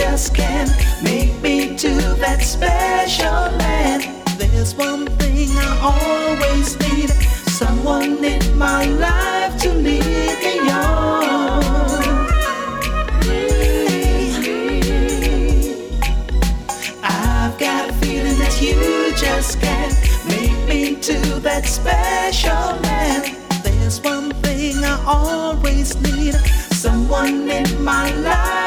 just can't make me to that special land. There's one thing I always need, someone in my life to lead me on. I've got a feeling that you just can't make me to that special land. There's one thing I always need, someone in my life